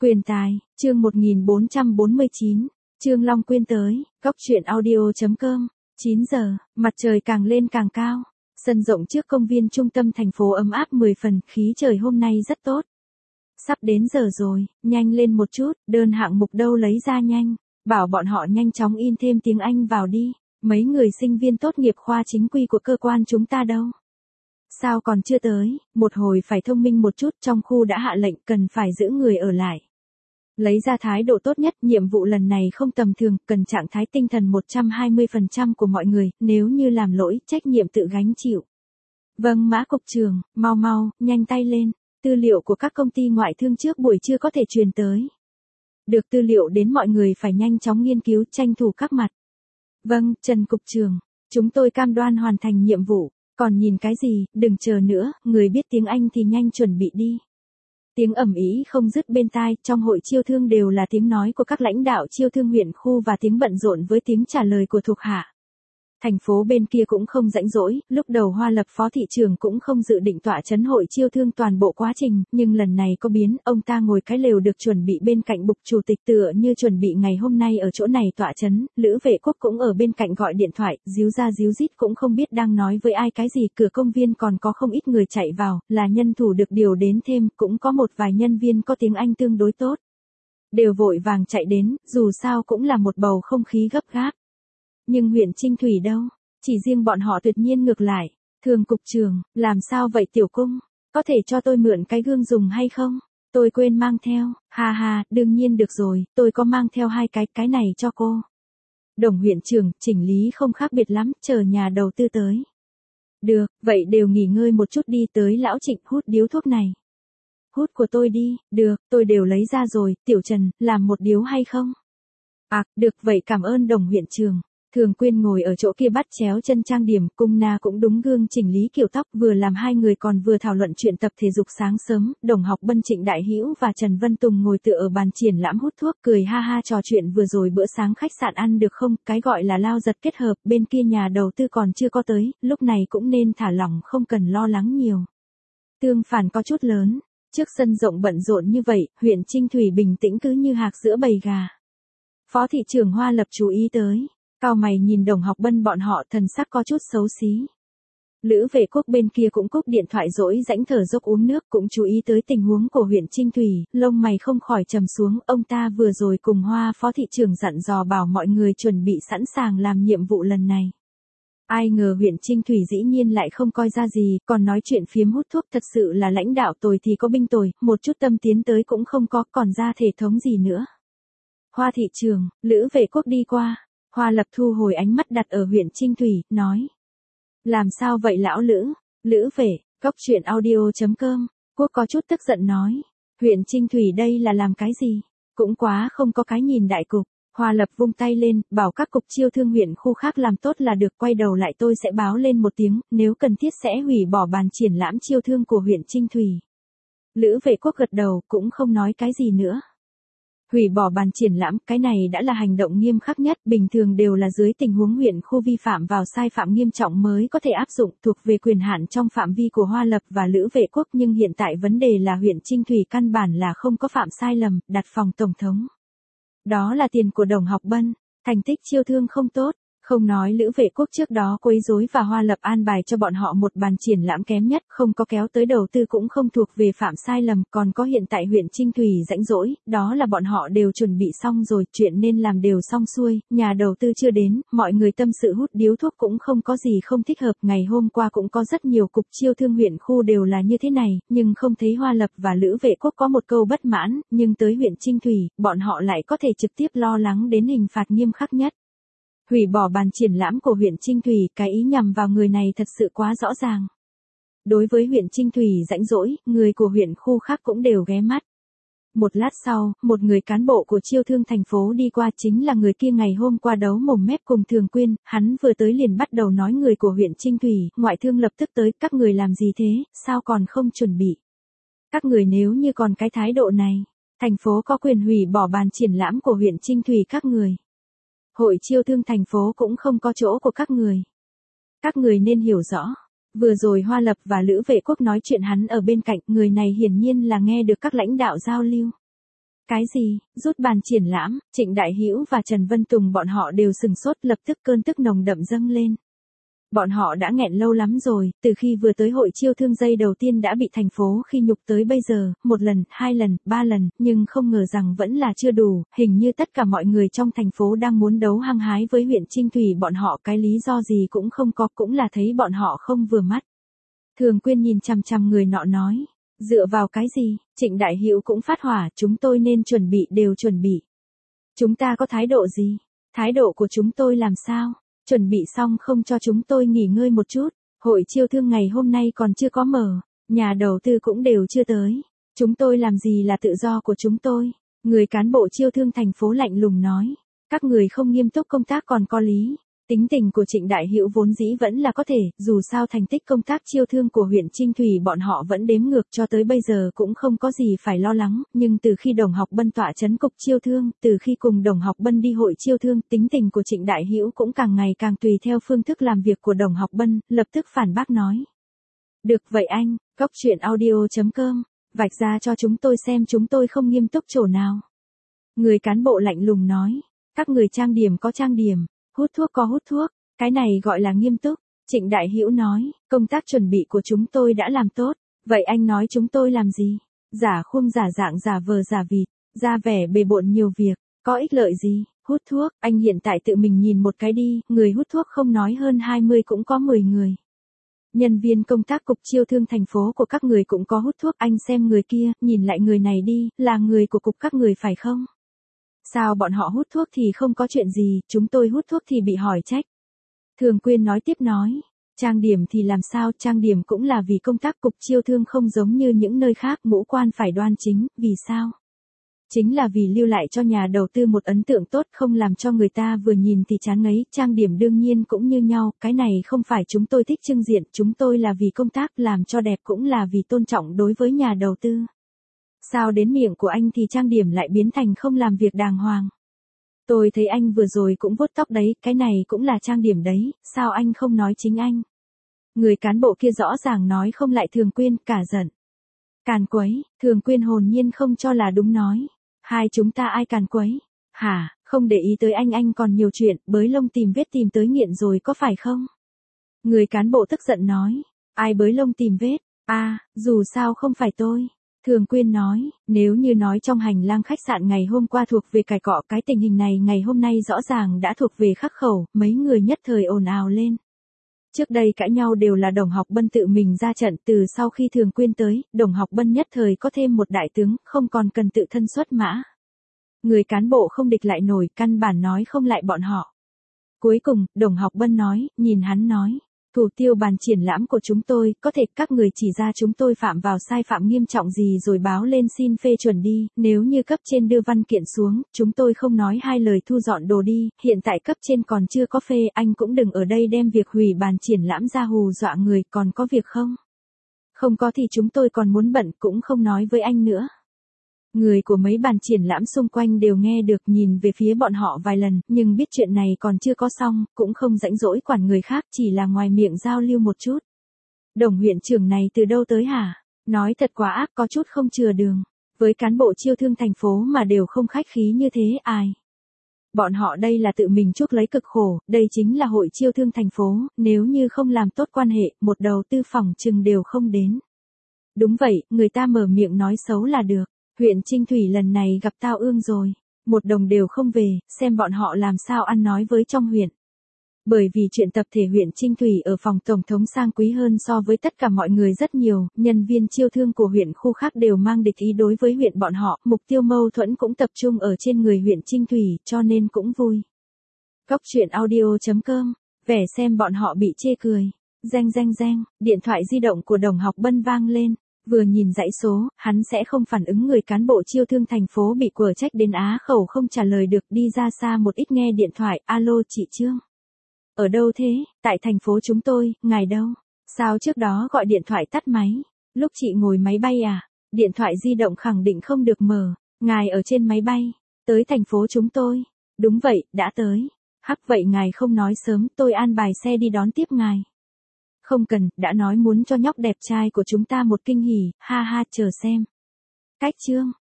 Quyền tài, chương 1449, Trương Long Quyên tới, góc truyện audio.com, 9 giờ, mặt trời càng lên càng cao. Sân rộng trước công viên trung tâm thành phố ấm áp 10 phần, khí trời hôm nay rất tốt. Sắp đến giờ rồi, nhanh lên một chút, đơn hạng mục đâu lấy ra nhanh, bảo bọn họ nhanh chóng in thêm tiếng Anh vào đi, mấy người sinh viên tốt nghiệp khoa chính quy của cơ quan chúng ta đâu. Sao còn chưa tới, một hồi phải thông minh một chút, trong khu đã hạ lệnh cần phải giữ người ở lại. Lấy ra thái độ tốt nhất, nhiệm vụ lần này không tầm thường, cần trạng thái tinh thần 120% của mọi người, nếu như làm lỗi, trách nhiệm tự gánh chịu. Vâng Mã cục trưởng, mau, nhanh tay lên, tư liệu của các công ty ngoại thương trước buổi trưa có thể truyền tới. Được tư liệu đến mọi người phải nhanh chóng nghiên cứu, tranh thủ các mặt. Vâng, Trần cục trưởng, chúng tôi cam đoan hoàn thành nhiệm vụ, còn nhìn cái gì, đừng chờ nữa, người biết tiếng Anh thì nhanh chuẩn bị đi. Tiếng ầm ĩ không dứt bên tai, trong hội chiêu thương đều là tiếng nói của các lãnh đạo chiêu thương huyện khu và tiếng bận rộn với tiếng trả lời của thuộc hạ. Thành phố bên kia cũng không rãnh rỗi, lúc đầu Hoa Lập phó thị trưởng cũng không dự định tọa chấn hội chiêu thương toàn bộ quá trình, nhưng lần này có biến, ông ta ngồi cái lều được chuẩn bị bên cạnh bục chủ tịch tựa như chuẩn bị ngày hôm nay ở chỗ này tọa chấn, Lữ Vệ Quốc cũng ở bên cạnh gọi điện thoại, díu ra díu dít cũng không biết đang nói với ai cái gì, cửa công viên còn có không ít người chạy vào, là nhân thủ được điều đến thêm, cũng có một vài nhân viên có tiếng Anh tương đối tốt. Đều vội vàng chạy đến, dù sao cũng là một bầu không khí gấp gáp. Nhưng huyện Trinh Thủy đâu? Chỉ riêng bọn họ tuyệt nhiên ngược lại. Thường cục trưởng, làm sao vậy tiểu cung? Có thể cho tôi mượn cái gương dùng hay không? Tôi quên mang theo. Ha, đương nhiên được rồi, tôi có mang theo 2 cái này cho cô. Đồng huyện trưởng, chỉnh lý không khác biệt lắm, chờ nhà đầu tư tới. Được, vậy đều nghỉ ngơi một chút đi, tới lão Trịnh hút điếu thuốc này. Hút của tôi đi, được, tôi đều lấy ra rồi, tiểu Trần, làm một điếu hay không? À, được vậy cảm ơn đồng huyện trưởng. Thường Quyên ngồi ở chỗ kia bắt chéo chân trang điểm, Cung Na cũng đúng gương chỉnh lý kiểu tóc, vừa làm hai người còn vừa thảo luận chuyện tập thể dục sáng sớm. Đồng Học Bân, Trịnh Đại Hữu và Trần Vân Tùng ngồi tựa ở bàn triển lãm hút thuốc, cười ha trò chuyện vừa rồi bữa sáng khách sạn ăn được không, cái gọi là lao giật kết hợp, bên kia nhà đầu tư còn chưa có tới, lúc này cũng nên thả lỏng, không cần lo lắng nhiều. Tương phản có chút lớn, trước sân rộng bận rộn như vậy, huyện Trinh Thủy bình tĩnh cứ như hạc giữa bầy gà. Phó thị trưởng Hoa Lập chú ý tới. Cao mày nhìn Đồng Học Bân bọn họ, thần sắc có chút xấu xí. Lữ Vệ Quốc bên kia cũng cúp điện thoại rỗi rãnh thở dốc uống nước, cũng chú ý tới tình huống của huyện Trinh Thủy, lông mày không khỏi trầm xuống, ông ta vừa rồi cùng Hoa phó thị trưởng dặn dò bảo mọi người chuẩn bị sẵn sàng làm nhiệm vụ lần này. Ai ngờ huyện Trinh Thủy dĩ nhiên lại không coi ra gì, còn nói chuyện phiếm hút thuốc, thật sự là lãnh đạo tồi thì có binh tồi, một chút tâm tiến tới cũng không có, còn ra thể thống gì nữa. Hoa thị trưởng, Lữ Vệ Quốc đi qua. Hoa Lập thu hồi ánh mắt đặt ở huyện Trinh Thủy, nói. Làm sao vậy lão Lữ? Lữ Vệ, góc truyện audio.com, Quốc có chút tức giận nói. Huyện Trinh Thủy đây là làm cái gì? Cũng quá không có cái nhìn đại cục. Hoa Lập vung tay lên, bảo các cục chiêu thương huyện khu khác làm tốt là được, quay đầu lại tôi sẽ báo lên một tiếng, nếu cần thiết sẽ hủy bỏ bàn triển lãm chiêu thương của huyện Trinh Thủy. Lữ Vệ Quốc gật đầu, cũng không nói cái gì nữa. Hủy bỏ bàn triển lãm, cái này đã là hành động nghiêm khắc nhất, bình thường đều là dưới tình huống huyện khu vi phạm vào sai phạm nghiêm trọng mới có thể áp dụng, thuộc về quyền hạn trong phạm vi của Hoa Lập và Lữ Vệ Quốc, nhưng hiện tại vấn đề là huyện Trinh Thủy căn bản là không có phạm sai lầm, đặt phòng tổng thống. Đó là tiền của Đồng Học Bân, thành tích chiêu thương không tốt. Không nói Lữ Vệ Quốc trước đó quấy rối và Hoa Lập an bài cho bọn họ một bàn triển lãm kém nhất, không có kéo tới đầu tư cũng không thuộc về phạm sai lầm, còn có hiện tại huyện Trinh Thủy rãnh rỗi, đó là bọn họ đều chuẩn bị xong rồi, chuyện nên làm đều xong xuôi, nhà đầu tư chưa đến, mọi người tâm sự hút điếu thuốc cũng không có gì không thích hợp, ngày hôm qua cũng có rất nhiều cục chiêu thương huyện khu đều là như thế này, nhưng không thấy Hoa Lập và Lữ Vệ Quốc có một câu bất mãn, nhưng tới huyện Trinh Thủy, bọn họ lại có thể trực tiếp lo lắng đến hình phạt nghiêm khắc nhất. Hủy bỏ bàn triển lãm của huyện Trinh Thủy, cái ý nhằm vào người này thật sự quá rõ ràng. Đối với huyện Trinh Thủy rãnh rỗi, người của huyện khu khác cũng đều ghé mắt. Một lát sau, một người cán bộ của chiêu thương thành phố đi qua, chính là người kia ngày hôm qua đấu mồm mép cùng Thường Quyên, hắn vừa tới liền bắt đầu nói người của huyện Trinh Thủy, ngoại thương lập tức tới, các người làm gì thế, sao còn không chuẩn bị. Các người nếu như còn cái thái độ này, thành phố có quyền hủy bỏ bàn triển lãm của huyện Trinh Thủy các người. Hội chiêu thương thành phố cũng không có chỗ của các người. Các người nên hiểu rõ. Vừa rồi Hoa Lập và Lữ Vệ Quốc nói chuyện hắn ở bên cạnh, người này hiển nhiên là nghe được các lãnh đạo giao lưu. Cái gì? Rút bàn triển lãm, Trịnh Đại Hữu và Trần Vân Tùng bọn họ đều sừng sốt, lập tức cơn tức nồng đậm dâng lên. Bọn họ đã nghẹn lâu lắm rồi, từ khi vừa tới hội chiêu thương giây đầu tiên đã bị thành phố khi nhục tới bây giờ, 1 lần, 2 lần, 3 lần, nhưng không ngờ rằng vẫn là chưa đủ, hình như tất cả mọi người trong thành phố đang muốn đấu hăng hái với huyện Trinh Thủy bọn họ, cái lý do gì cũng không có, cũng là thấy bọn họ không vừa mắt. Thường Quyên nhìn chằm chằm người nọ nói, dựa vào cái gì? Trịnh Đại Hữu cũng phát hỏa, chúng tôi nên chuẩn bị đều chuẩn bị. Chúng ta có thái độ gì? Thái độ của chúng tôi làm sao? Chuẩn bị xong không cho chúng tôi nghỉ ngơi một chút, hội chiêu thương ngày hôm nay còn chưa có mở, nhà đầu tư cũng đều chưa tới. Chúng tôi làm gì là tự do của chúng tôi? Người cán bộ chiêu thương thành phố lạnh lùng nói, các người không nghiêm túc công tác còn có lý. Tính tình của Trịnh Đại Hữu vốn dĩ vẫn là có thể, dù sao thành tích công tác chiêu thương của huyện Trinh Thủy bọn họ vẫn đếm ngược cho tới bây giờ cũng không có gì phải lo lắng, nhưng từ khi Đồng Học Bân tọa trấn cục chiêu thương, từ khi cùng Đồng Học Bân đi hội chiêu thương, tính tình của Trịnh Đại Hữu cũng càng ngày càng tùy theo phương thức làm việc của Đồng Học Bân, lập tức phản bác nói. Được vậy anh, Cóc Truyện Audio.com, vạch ra cho chúng tôi xem chúng tôi không nghiêm túc chỗ nào. Người cán bộ lạnh lùng nói, các người trang điểm có trang điểm. Hút thuốc có hút thuốc, cái này gọi là nghiêm túc. Trịnh Đại Hữu nói, công tác chuẩn bị của chúng tôi đã làm tốt, vậy anh nói chúng tôi làm gì? Giả khung giả dạng giả vờ giả vịt, ra vẻ bề bộn nhiều việc, có ích lợi gì? Hút thuốc, anh hiện tại tự mình nhìn một cái đi, người hút thuốc không nói hơn 20 cũng có 10 người. Nhân viên công tác cục chiêu thương thành phố của các người cũng có hút thuốc, anh xem người kia, nhìn lại người này đi, là người của cục các người phải không? Sao bọn họ hút thuốc thì không có chuyện gì, chúng tôi hút thuốc thì bị hỏi trách. Thường Quyên nói tiếp nói, trang điểm thì làm sao, trang điểm cũng là vì công tác cục chiêu thương không giống như những nơi khác, ngũ quan phải đoan chính, vì sao? Chính là vì lưu lại cho nhà đầu tư một ấn tượng tốt, không làm cho người ta vừa nhìn thì chán ngấy, trang điểm đương nhiên cũng như nhau, cái này không phải chúng tôi thích trưng diện, chúng tôi là vì công tác, làm cho đẹp cũng là vì tôn trọng đối với nhà đầu tư. Sao đến miệng của anh thì trang điểm lại biến thành không làm việc đàng hoàng? Tôi thấy anh vừa rồi cũng vuốt tóc đấy, cái này cũng là trang điểm đấy, sao anh không nói chính anh? Người cán bộ kia rõ ràng nói không lại Thường Quyên, cả giận. Càn quấy, Thường Quyên hồn nhiên không cho là đúng nói. Hai chúng ta ai càn quấy? Hả, không để ý tới anh còn nhiều chuyện, bới lông tìm vết tìm tới nghiện rồi có phải không? Người cán bộ tức giận nói. Ai bới lông tìm vết? Dù sao không phải tôi. Thường Quyên nói, nếu như nói trong hành lang khách sạn ngày hôm qua thuộc về cài cọ, cái tình hình này ngày hôm nay rõ ràng đã thuộc về khắc khẩu, mấy người nhất thời ồn ào lên. Trước đây cãi nhau đều là Đồng Học Bân tự mình ra trận, từ sau khi Thường Quyên tới, Đồng Học Bân nhất thời có thêm một đại tướng, không còn cần tự thân xuất mã. Người cán bộ không địch lại nổi, căn bản nói không lại bọn họ. Cuối cùng, Đồng Học Bân nói, nhìn hắn nói. Thủ tiêu bàn triển lãm của chúng tôi, có thể các người chỉ ra chúng tôi phạm vào sai phạm nghiêm trọng gì rồi báo lên xin phê chuẩn đi, nếu như cấp trên đưa văn kiện xuống, chúng tôi không nói hai lời thu dọn đồ đi, hiện tại cấp trên còn chưa có phê, anh cũng đừng ở đây đem việc hủy bàn triển lãm ra hù dọa người, còn có việc không? Không có thì chúng tôi còn muốn bận, cũng không nói với anh nữa. Người của mấy bàn triển lãm xung quanh đều nghe được, nhìn về phía bọn họ vài lần, nhưng biết chuyện này còn chưa có xong, cũng không rãnh rỗi quản người khác, chỉ là ngoài miệng giao lưu một chút. Đồng huyện trưởng này từ đâu tới hả? Nói thật quá ác, có chút không chừa đường. Với cán bộ chiêu thương thành phố mà đều không khách khí như thế, ai? Bọn họ đây là tự mình chuốc lấy cực khổ, đây chính là hội chiêu thương thành phố, nếu như không làm tốt quan hệ, một đầu tư phòng chừng đều không đến. Đúng vậy, người ta mở miệng nói xấu là được. Huyện Trinh Thủy lần này gặp tao ương rồi, một đồng đều không về, xem bọn họ làm sao ăn nói với trong huyện. Bởi vì chuyện tập thể huyện Trinh Thủy ở phòng tổng thống sang quý hơn so với tất cả mọi người rất nhiều, nhân viên chiêu thương của huyện khu khác đều mang địch ý đối với huyện bọn họ, mục tiêu mâu thuẫn cũng tập trung ở trên người huyện Trinh Thủy, cho nên cũng vui. Cóc Truyện Audio.com, vẻ xem bọn họ bị chê cười. Reng, điện thoại di động của Đồng Học Bân vang lên. Vừa nhìn dãy số, hắn sẽ không phản ứng, người cán bộ chiêu thương thành phố bị quở trách đến á khẩu không trả lời được, đi ra xa một ít nghe điện thoại, alo chị Trương. Ở đâu thế? Tại thành phố chúng tôi, ngài đâu? Sao trước đó gọi điện thoại tắt máy? Lúc chị ngồi máy bay à? Điện thoại di động khẳng định không được mở, ngài ở trên máy bay, tới thành phố chúng tôi. Đúng vậy, đã tới. Hắc vậy ngài không nói sớm, tôi an bài xe đi đón tiếp ngài. Không cần, đã nói muốn cho nhóc đẹp trai của chúng ta một kinh hỉ, ha ha, chờ xem. Cách Trương.